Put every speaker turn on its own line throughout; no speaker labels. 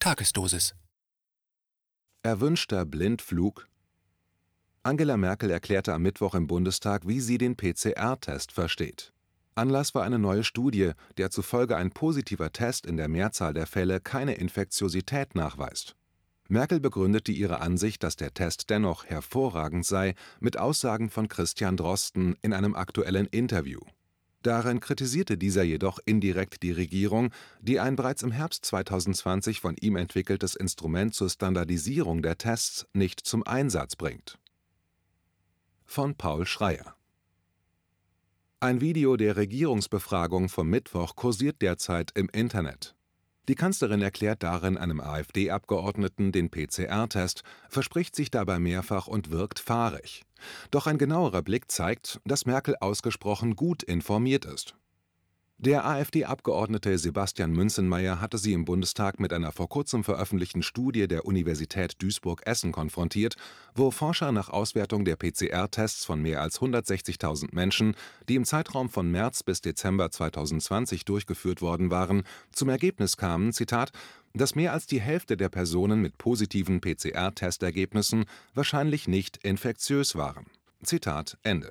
Tagesdosis.
Erwünschter Blindflug? Angela Merkel erklärte am Mittwoch im Bundestag, wie sie den PCR-Test versteht. Anlass war eine neue Studie, der zufolge ein positiver Test in der Mehrzahl der Fälle keine Infektiosität nachweist. Merkel begründete ihre Ansicht, dass der Test dennoch hervorragend sei, mit Aussagen von Christian Drosten in einem aktuellen Interview. Darin kritisierte dieser jedoch indirekt die Regierung, die ein bereits im Herbst 2020 von ihm entwickeltes Instrument zur Standardisierung der Tests nicht zum Einsatz bringt. Von Paul Schreyer. Ein Video der Regierungsbefragung vom Mittwoch kursiert derzeit im Internet. Die Kanzlerin erklärt darin einem AfD-Abgeordneten den PCR-Test, verspricht sich dabei mehrfach und wirkt fahrig. Doch ein genauerer Blick zeigt, dass Merkel ausgesprochen gut informiert ist. Der AfD-Abgeordnete Sebastian Münzenmaier hatte sie im Bundestag mit einer vor kurzem veröffentlichten Studie der Universität Duisburg-Essen konfrontiert, wo Forscher nach Auswertung der PCR-Tests von mehr als 160.000 Menschen, die im Zeitraum von März bis Dezember 2020 durchgeführt worden waren, zum Ergebnis kamen, Zitat, dass mehr als die Hälfte der Personen mit positiven PCR-Testergebnissen wahrscheinlich nicht infektiös waren. Zitat Ende.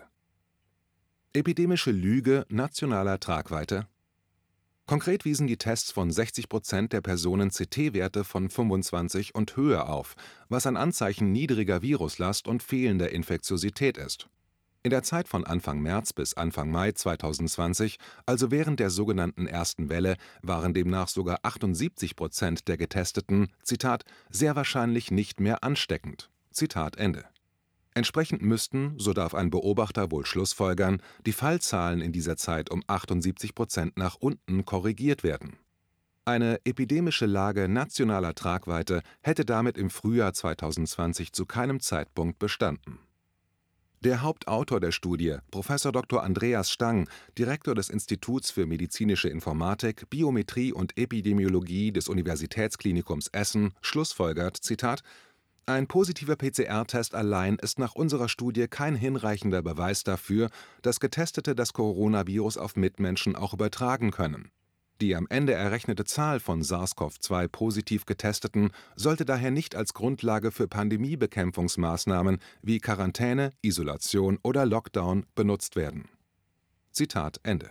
Epidemische Lüge nationaler Tragweite? Konkret wiesen die Tests von 60% der Personen CT-Werte von 25 und höher auf, was ein Anzeichen niedriger Viruslast und fehlender Infektiosität ist. In der Zeit von Anfang März bis Anfang Mai 2020, also während der sogenannten ersten Welle, waren demnach sogar 78% der Getesteten, Zitat, sehr wahrscheinlich nicht mehr ansteckend. Zitat Ende. Entsprechend müssten, so darf ein Beobachter wohl schlussfolgern, die Fallzahlen in dieser Zeit um 78% nach unten korrigiert werden. Eine epidemische Lage nationaler Tragweite hätte damit im Frühjahr 2020 zu keinem Zeitpunkt bestanden. Der Hauptautor der Studie, Prof. Dr. Andreas Stang, Direktor des Instituts für medizinische Informatik, Biometrie und Epidemiologie des Universitätsklinikums Essen, schlussfolgert, Zitat, ein positiver PCR-Test allein ist nach unserer Studie kein hinreichender Beweis dafür, dass Getestete das Coronavirus auf Mitmenschen auch übertragen können. Die am Ende errechnete Zahl von SARS-CoV-2 positiv Getesteten sollte daher nicht als Grundlage für Pandemiebekämpfungsmaßnahmen wie Quarantäne, Isolation oder Lockdown benutzt werden. Zitat Ende.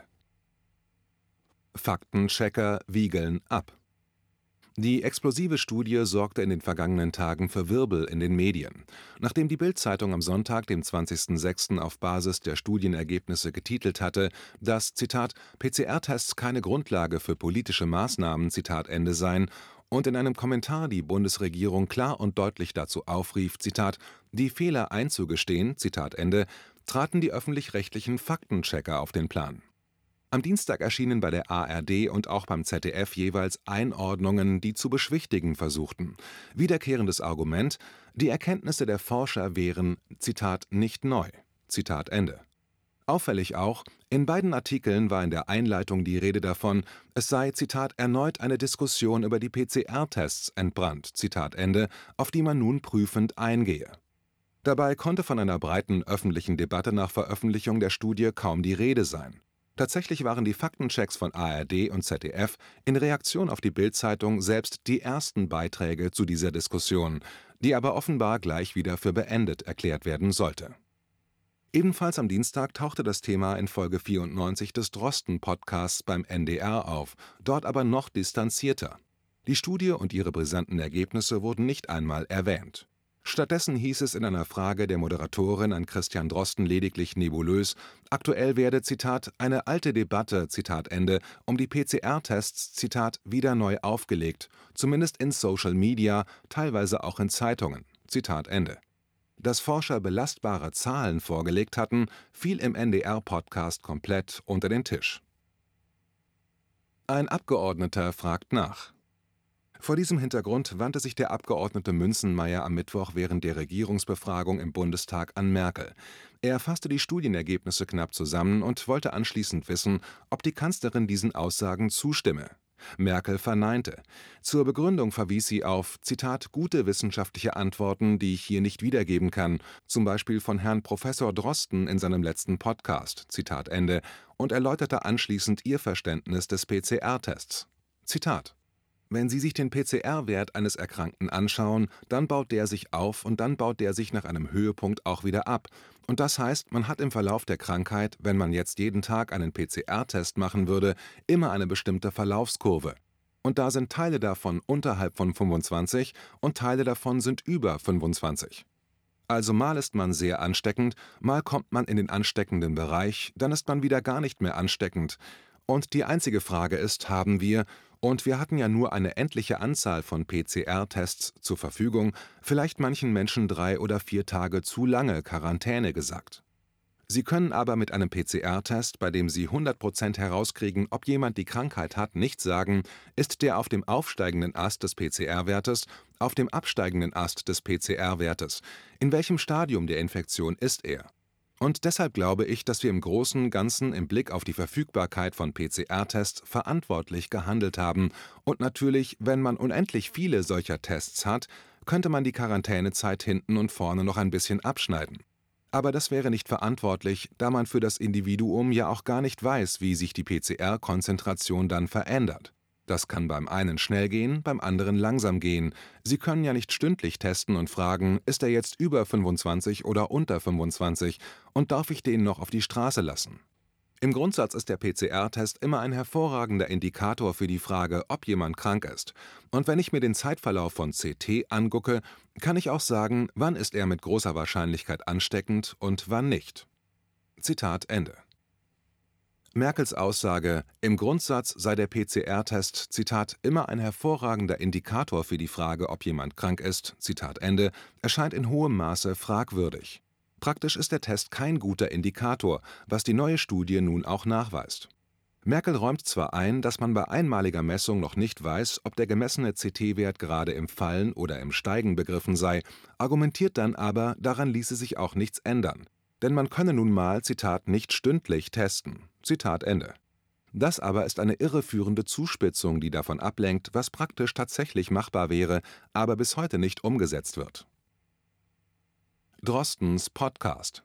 Faktenchecker wiegeln ab. Die explosive Studie sorgte in den vergangenen Tagen für Wirbel in den Medien. Nachdem die Bild-Zeitung am Sonntag, dem 20.06. auf Basis der Studienergebnisse getitelt hatte, dass, Zitat, PCR-Tests keine Grundlage für politische Maßnahmen, Zitat Ende seien, und in einem Kommentar die Bundesregierung klar und deutlich dazu aufrief, Zitat, die Fehler einzugestehen, Zitat Ende, traten die öffentlich-rechtlichen Faktenchecker auf den Plan. Am Dienstag erschienen bei der ARD und auch beim ZDF jeweils Einordnungen, die zu beschwichtigen versuchten. Wiederkehrendes Argument, die Erkenntnisse der Forscher wären, Zitat, nicht neu. Zitat Ende. Auffällig auch, in beiden Artikeln war in der Einleitung die Rede davon, es sei, Zitat, erneut eine Diskussion über die PCR-Tests entbrannt, Zitat Ende, auf die man nun prüfend eingehe. Dabei konnte von einer breiten öffentlichen Debatte nach Veröffentlichung der Studie kaum die Rede sein. Tatsächlich waren die Faktenchecks von ARD und ZDF in Reaktion auf die Bild-Zeitung selbst die ersten Beiträge zu dieser Diskussion, die aber offenbar gleich wieder für beendet erklärt werden sollte. Ebenfalls am Dienstag tauchte das Thema in Folge 94 des Drosten-Podcasts beim NDR auf, dort aber noch distanzierter. Die Studie und ihre brisanten Ergebnisse wurden nicht einmal erwähnt. Stattdessen hieß es in einer Frage der Moderatorin an Christian Drosten lediglich nebulös, aktuell werde, Zitat, eine alte Debatte, Zitat Ende, um die PCR-Tests, Zitat, wieder neu aufgelegt, zumindest in Social Media, teilweise auch in Zeitungen, Zitat Ende. Dass Forscher belastbare Zahlen vorgelegt hatten, fiel im NDR-Podcast komplett unter den Tisch. Ein Abgeordneter fragt nach. Vor diesem Hintergrund wandte sich der Abgeordnete Münzenmaier am Mittwoch während der Regierungsbefragung im Bundestag an Merkel. Er fasste die Studienergebnisse knapp zusammen und wollte anschließend wissen, ob die Kanzlerin diesen Aussagen zustimme. Merkel verneinte. Zur Begründung verwies sie auf, Zitat, gute wissenschaftliche Antworten, die ich hier nicht wiedergeben kann, zum Beispiel von Herrn Professor Drosten in seinem letzten Podcast, Zitat Ende, und erläuterte anschließend ihr Verständnis des PCR-Tests. Zitat: Wenn Sie sich den PCR-Wert eines Erkrankten anschauen, dann baut der sich auf und dann baut der sich nach einem Höhepunkt auch wieder ab. Und das heißt, man hat im Verlauf der Krankheit, wenn man jetzt jeden Tag einen PCR-Test machen würde, immer eine bestimmte Verlaufskurve. Und da sind Teile davon unterhalb von 25 und Teile davon sind über 25. Also mal ist man sehr ansteckend, mal kommt man in den ansteckenden Bereich, dann ist man wieder gar nicht mehr ansteckend. Und die einzige Frage ist, und wir hatten ja nur eine endliche Anzahl von PCR-Tests zur Verfügung, vielleicht manchen Menschen 3 oder 4 Tage zu lange Quarantäne gesagt. Sie können aber mit einem PCR-Test, bei dem Sie 100% herauskriegen, ob jemand die Krankheit hat, nicht sagen, ist der auf dem aufsteigenden Ast des PCR-Wertes, auf dem absteigenden Ast des PCR-Wertes, in welchem Stadium der Infektion ist er. Und deshalb glaube ich, dass wir im Großen und Ganzen im Blick auf die Verfügbarkeit von PCR-Tests verantwortlich gehandelt haben. Und natürlich, wenn man unendlich viele solcher Tests hat, könnte man die Quarantänezeit hinten und vorne noch ein bisschen abschneiden. Aber das wäre nicht verantwortlich, da man für das Individuum ja auch gar nicht weiß, wie sich die PCR-Konzentration dann verändert. Das kann beim einen schnell gehen, beim anderen langsam gehen. Sie können ja nicht stündlich testen und fragen, ist er jetzt über 25 oder unter 25 und darf ich den noch auf die Straße lassen? Im Grundsatz ist der PCR-Test immer ein hervorragender Indikator für die Frage, ob jemand krank ist. Und wenn ich mir den Zeitverlauf von CT angucke, kann ich auch sagen, wann ist er mit großer Wahrscheinlichkeit ansteckend und wann nicht. Zitat Ende. Merkels Aussage, im Grundsatz sei der PCR-Test, Zitat, immer ein hervorragender Indikator für die Frage, ob jemand krank ist, Zitat Ende, erscheint in hohem Maße fragwürdig. Praktisch ist der Test kein guter Indikator, was die neue Studie nun auch nachweist. Merkel räumt zwar ein, dass man bei einmaliger Messung noch nicht weiß, ob der gemessene CT-Wert gerade im Fallen oder im Steigen begriffen sei, argumentiert dann aber, daran ließe sich auch nichts ändern. Denn man könne nun mal, Zitat, nicht stündlich testen. Zitat Ende. Das aber ist eine irreführende Zuspitzung, die davon ablenkt, was praktisch tatsächlich machbar wäre, aber bis heute nicht umgesetzt wird. Drostens Podcast.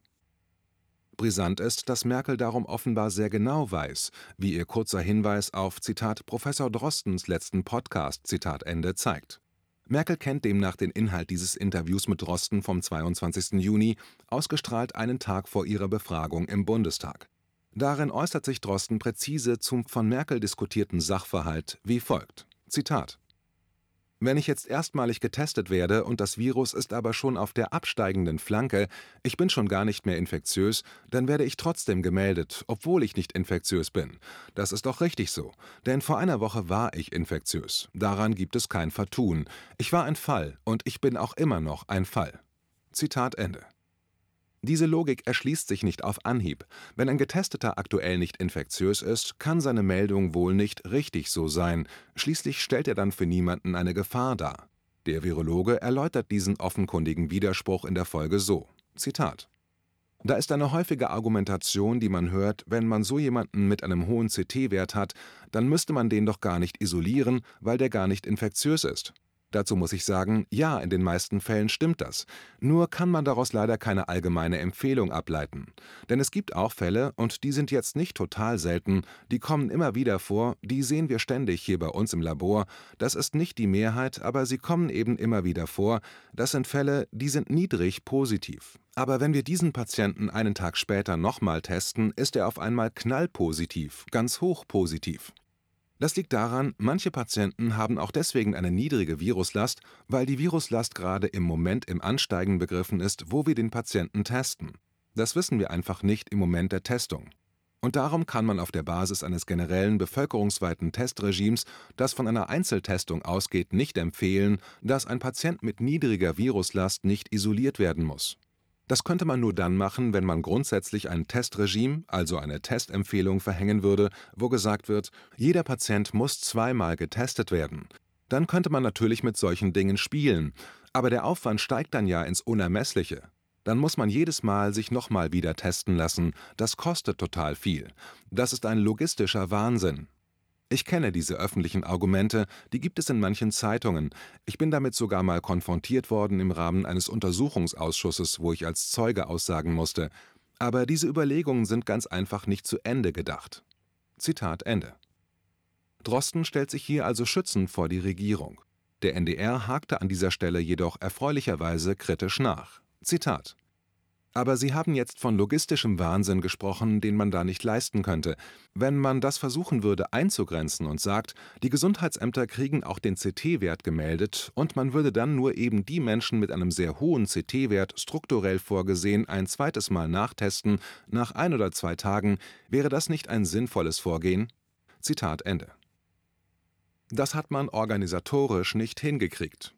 Brisant ist, dass Merkel darum offenbar sehr genau weiß, wie ihr kurzer Hinweis auf, Zitat, Professor Drostens letzten Podcast, Zitat Ende, zeigt. Merkel kennt demnach den Inhalt dieses Interviews mit Drosten vom 22. Juni, ausgestrahlt einen Tag vor ihrer Befragung im Bundestag. Darin äußert sich Drosten präzise zum von Merkel diskutierten Sachverhalt wie folgt, Zitat: Wenn ich jetzt erstmalig getestet werde und das Virus ist aber schon auf der absteigenden Flanke, ich bin schon gar nicht mehr infektiös, dann werde ich trotzdem gemeldet, obwohl ich nicht infektiös bin. Das ist doch richtig so, denn vor einer Woche war ich infektiös. Daran gibt es kein Vertun. Ich war ein Fall und ich bin auch immer noch ein Fall. Zitat Ende. Diese Logik erschließt sich nicht auf Anhieb. Wenn ein Getesteter aktuell nicht infektiös ist, kann seine Meldung wohl nicht richtig so sein. Schließlich stellt er dann für niemanden eine Gefahr dar. Der Virologe erläutert diesen offenkundigen Widerspruch in der Folge so, Zitat: Da ist eine häufige Argumentation, die man hört, wenn man so jemanden mit einem hohen CT-Wert hat, dann müsste man den doch gar nicht isolieren, weil der gar nicht infektiös ist. Dazu muss ich sagen, ja, in den meisten Fällen stimmt das. Nur kann man daraus leider keine allgemeine Empfehlung ableiten. Denn es gibt auch Fälle, und die sind jetzt nicht total selten, die kommen immer wieder vor, die sehen wir ständig hier bei uns im Labor. Das ist nicht die Mehrheit, aber sie kommen eben immer wieder vor. Das sind Fälle, die sind niedrig positiv. Aber wenn wir diesen Patienten einen Tag später nochmal testen, ist er auf einmal knallpositiv, ganz hoch positiv. Das liegt daran, manche Patienten haben auch deswegen eine niedrige Viruslast, weil die Viruslast gerade im Moment im Ansteigen begriffen ist, wo wir den Patienten testen. Das wissen wir einfach nicht im Moment der Testung. Und darum kann man auf der Basis eines generellen bevölkerungsweiten Testregimes, das von einer Einzeltestung ausgeht, nicht empfehlen, dass ein Patient mit niedriger Viruslast nicht isoliert werden muss. Das könnte man nur dann machen, wenn man grundsätzlich ein Testregime, also eine Testempfehlung verhängen würde, wo gesagt wird, jeder Patient muss zweimal getestet werden. Dann könnte man natürlich mit solchen Dingen spielen, aber der Aufwand steigt dann ja ins Unermessliche. Dann muss man jedes Mal sich nochmal wieder testen lassen, das kostet total viel. Das ist ein logistischer Wahnsinn. Ich kenne diese öffentlichen Argumente, die gibt es in manchen Zeitungen. Ich bin damit sogar mal konfrontiert worden im Rahmen eines Untersuchungsausschusses, wo ich als Zeuge aussagen musste. Aber diese Überlegungen sind ganz einfach nicht zu Ende gedacht. Zitat Ende. Drosten stellt sich hier also schützend vor die Regierung. Der NDR hakte an dieser Stelle jedoch erfreulicherweise kritisch nach. Zitat: Aber Sie haben jetzt von logistischem Wahnsinn gesprochen, den man da nicht leisten könnte. Wenn man das versuchen würde einzugrenzen und sagt, die Gesundheitsämter kriegen auch den CT-Wert gemeldet und man würde dann nur eben die Menschen mit einem sehr hohen CT-Wert strukturell vorgesehen ein zweites Mal nachtesten, nach 1 oder 2 Tagen, wäre das nicht ein sinnvolles Vorgehen? Zitat Ende. Das hat man organisatorisch nicht hingekriegt.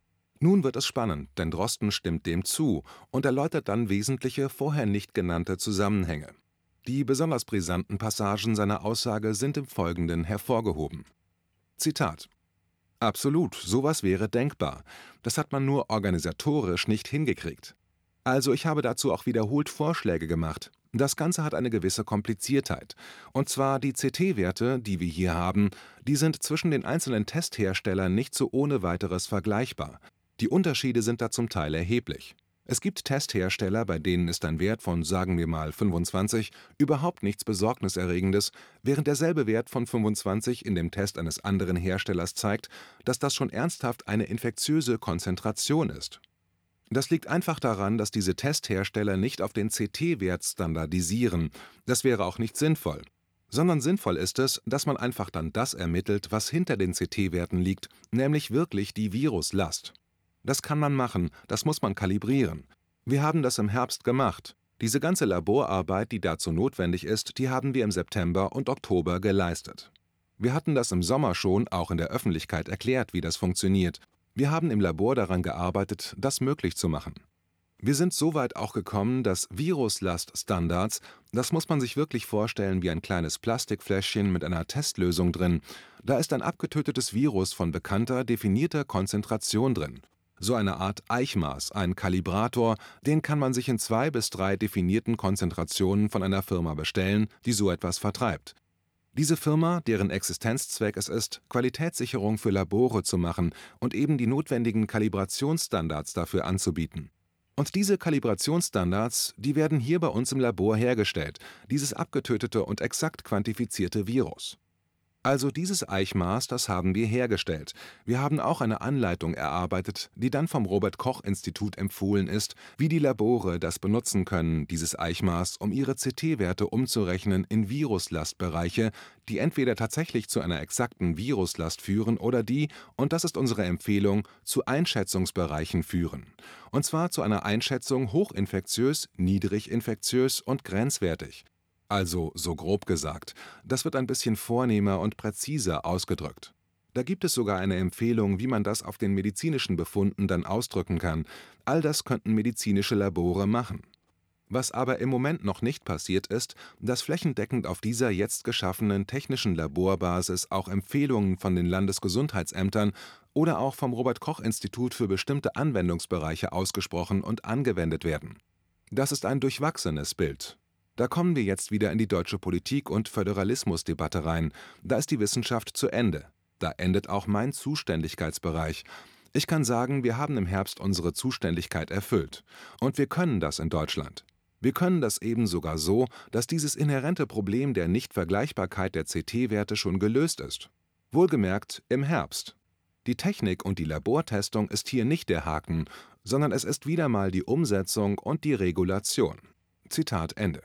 Nun wird es spannend, denn Drosten stimmt dem zu und erläutert dann wesentliche, vorher nicht genannte Zusammenhänge. Die besonders brisanten Passagen seiner Aussage sind im Folgenden hervorgehoben. Zitat: Absolut, sowas wäre denkbar. Das hat man nur organisatorisch nicht hingekriegt. Also ich habe dazu auch wiederholt Vorschläge gemacht. Das Ganze hat eine gewisse Kompliziertheit. Und zwar die CT-Werte, die wir hier haben, die sind zwischen den einzelnen Testherstellern nicht so ohne weiteres vergleichbar. Die Unterschiede sind da zum Teil erheblich. Es gibt Testhersteller, bei denen ist ein Wert von, sagen wir mal, 25 überhaupt nichts Besorgniserregendes, während derselbe Wert von 25 in dem Test eines anderen Herstellers zeigt, dass das schon ernsthaft eine infektiöse Konzentration ist. Das liegt einfach daran, dass diese Testhersteller nicht auf den CT-Wert standardisieren. Das wäre auch nicht sinnvoll. Sondern sinnvoll ist es, dass man einfach dann das ermittelt, was hinter den CT-Werten liegt, nämlich wirklich die Viruslast. Das kann man machen, das muss man kalibrieren. Wir haben das im Herbst gemacht. Diese ganze Laborarbeit, die dazu notwendig ist, die haben wir im September und Oktober geleistet. Wir hatten das im Sommer schon auch in der Öffentlichkeit erklärt, wie das funktioniert. Wir haben im Labor daran gearbeitet, das möglich zu machen. Wir sind so weit auch gekommen, dass Viruslaststandards, das muss man sich wirklich vorstellen wie ein kleines Plastikfläschchen mit einer Testlösung drin. Da ist ein abgetötetes Virus von bekannter, definierter Konzentration drin. So eine Art Eichmaß, ein Kalibrator, den kann man sich in 2 bis 3 definierten Konzentrationen von einer Firma bestellen, die so etwas vertreibt. Diese Firma, deren Existenzzweck es ist, Qualitätssicherung für Labore zu machen und eben die notwendigen Kalibrationsstandards dafür anzubieten. Und diese Kalibrationsstandards, die werden hier bei uns im Labor hergestellt, dieses abgetötete und exakt quantifizierte Virus. Also dieses Eichmaß, das haben wir hergestellt. Wir haben auch eine Anleitung erarbeitet, die dann vom Robert-Koch-Institut empfohlen ist, wie die Labore das benutzen können, dieses Eichmaß, um ihre CT-Werte umzurechnen in Viruslastbereiche, die entweder tatsächlich zu einer exakten Viruslast führen oder die, und das ist unsere Empfehlung, zu Einschätzungsbereichen führen. Und zwar zu einer Einschätzung hochinfektiös, niedriginfektiös und grenzwertig. Also, so grob gesagt, das wird ein bisschen vornehmer und präziser ausgedrückt. Da gibt es sogar eine Empfehlung, wie man das auf den medizinischen Befunden dann ausdrücken kann. All das könnten medizinische Labore machen. Was aber im Moment noch nicht passiert ist, dass flächendeckend auf dieser jetzt geschaffenen technischen Laborbasis auch Empfehlungen von den Landesgesundheitsämtern oder auch vom Robert-Koch-Institut für bestimmte Anwendungsbereiche ausgesprochen und angewendet werden. Das ist ein durchwachsenes Bild. Da kommen wir jetzt wieder in die deutsche Politik- und Föderalismusdebatte rein. Da ist die Wissenschaft zu Ende. Da endet auch mein Zuständigkeitsbereich. Ich kann sagen, wir haben im Herbst unsere Zuständigkeit erfüllt. Und wir können das in Deutschland. Wir können das eben sogar so, dass dieses inhärente Problem der Nichtvergleichbarkeit der CT-Werte schon gelöst ist. Wohlgemerkt im Herbst. Die Technik und die Labortestung ist hier nicht der Haken, sondern es ist wieder mal die Umsetzung und die Regulation. Zitat Ende.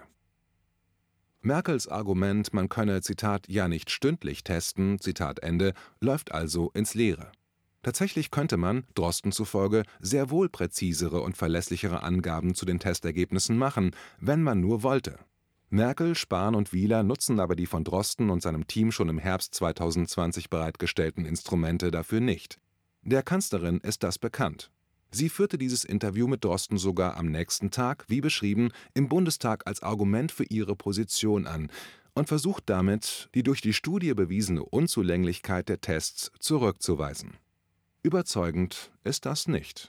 Merkels Argument, man könne, Zitat, ja nicht stündlich testen, Zitat Ende, läuft also ins Leere. Tatsächlich könnte man, Drosten zufolge, sehr wohl präzisere und verlässlichere Angaben zu den Testergebnissen machen, wenn man nur wollte. Merkel, Spahn und Wieler nutzen aber die von Drosten und seinem Team schon im Herbst 2020 bereitgestellten Instrumente dafür nicht. Der Kanzlerin ist das bekannt. Sie führte dieses Interview mit Drosten sogar am nächsten Tag, wie beschrieben, im Bundestag als Argument für ihre Position an und versucht damit, die durch die Studie bewiesene Unzulänglichkeit der Tests zurückzuweisen. Überzeugend ist das nicht.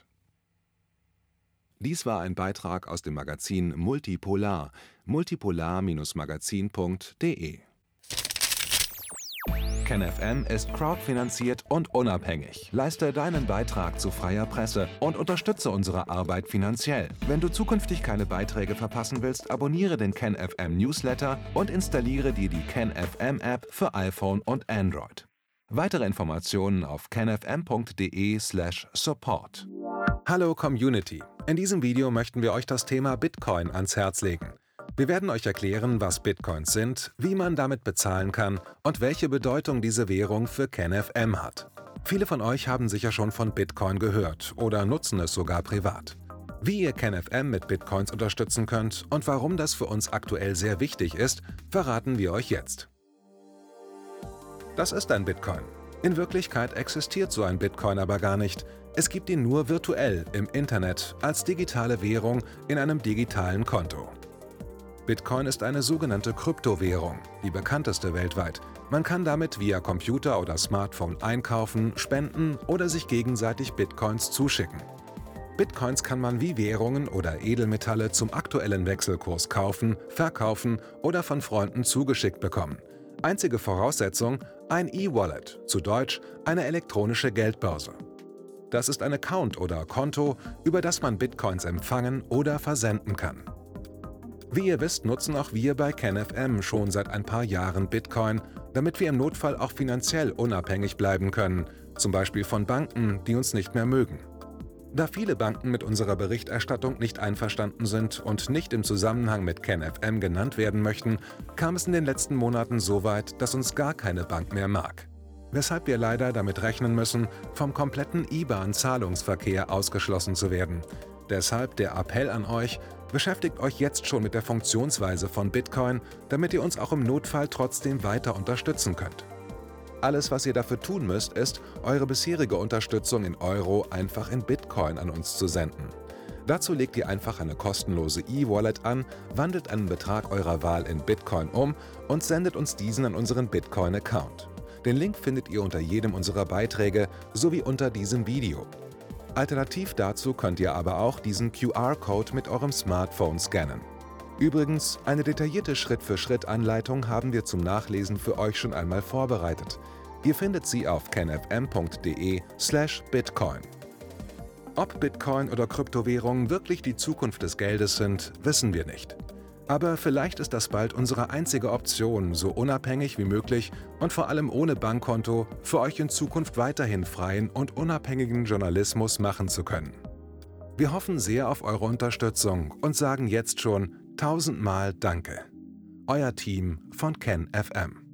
Dies war ein Beitrag aus dem Magazin Multipolar, multipolar-magazin.de. KenFM ist crowdfinanziert und unabhängig. Leiste deinen Beitrag zu freier Presse und unterstütze unsere Arbeit finanziell. Wenn du zukünftig keine Beiträge verpassen willst, abonniere den KenFM Newsletter und installiere dir die KenFM App für iPhone und Android. Weitere Informationen auf kenfm.de/support. Hallo Community! In diesem Video möchten wir euch das Thema Bitcoin ans Herz legen. Wir werden euch erklären, was Bitcoins sind, wie man damit bezahlen kann und welche Bedeutung diese Währung für KenFM hat. Viele von euch haben sicher schon von Bitcoin gehört oder nutzen es sogar privat. Wie ihr KenFM mit Bitcoins unterstützen könnt und warum das für uns aktuell sehr wichtig ist, verraten wir euch jetzt. Das ist ein Bitcoin. In Wirklichkeit existiert so ein Bitcoin aber gar nicht. Es gibt ihn nur virtuell im Internet als digitale Währung in einem digitalen Konto. Bitcoin ist eine sogenannte Kryptowährung, die bekannteste weltweit. Man kann damit via Computer oder Smartphone einkaufen, spenden oder sich gegenseitig Bitcoins zuschicken. Bitcoins kann man wie Währungen oder Edelmetalle zum aktuellen Wechselkurs kaufen, verkaufen oder von Freunden zugeschickt bekommen. Einzige Voraussetzung: ein E-Wallet, zu Deutsch eine elektronische Geldbörse. Das ist ein Account oder Konto, über das man Bitcoins empfangen oder versenden kann. Wie ihr wisst, nutzen auch wir bei KenFM schon seit ein paar Jahren Bitcoin, damit wir im Notfall auch finanziell unabhängig bleiben können, zum Beispiel von Banken, die uns nicht mehr mögen. Da viele Banken mit unserer Berichterstattung nicht einverstanden sind und nicht im Zusammenhang mit KenFM genannt werden möchten, kam es in den letzten Monaten so weit, dass uns gar keine Bank mehr mag. Weshalb wir leider damit rechnen müssen, vom kompletten IBAN-Zahlungsverkehr ausgeschlossen zu werden. Deshalb der Appell an euch: Beschäftigt euch jetzt schon mit der Funktionsweise von Bitcoin, damit ihr uns auch im Notfall trotzdem weiter unterstützen könnt. Alles, was ihr dafür tun müsst, ist, eure bisherige Unterstützung in Euro einfach in Bitcoin an uns zu senden. Dazu legt ihr einfach eine kostenlose E-Wallet an, wandelt einen Betrag eurer Wahl in Bitcoin um und sendet uns diesen an unseren Bitcoin-Account. Den Link findet ihr unter jedem unserer Beiträge sowie unter diesem Video. Alternativ dazu könnt ihr aber auch diesen QR-Code mit eurem Smartphone scannen. Übrigens, eine detaillierte Schritt-für-Schritt-Anleitung haben wir zum Nachlesen für euch schon einmal vorbereitet. Ihr findet sie auf kenfm.de/bitcoin. Ob Bitcoin oder Kryptowährungen wirklich die Zukunft des Geldes sind, wissen wir nicht. Aber vielleicht ist das bald unsere einzige Option, so unabhängig wie möglich und vor allem ohne Bankkonto für euch in Zukunft weiterhin freien und unabhängigen Journalismus machen zu können. Wir hoffen sehr auf eure Unterstützung und sagen jetzt schon 1000-mal Danke. Euer Team von KenFM.